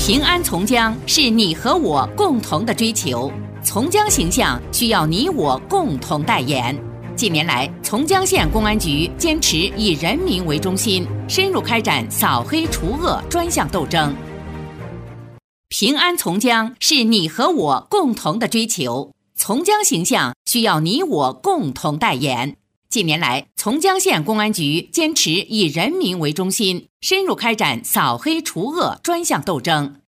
平安从江是你和我共同的追求，从江形象需要你我共同代言。近年来，从江县公安局坚持以人民为中心，深入开展扫黑除恶专项斗争。平安从江是你和我共同的追求，从江形象需要你我共同代言。近年来，从江县公安局坚持以人民为中心，深入开展扫黑除恶专项斗争。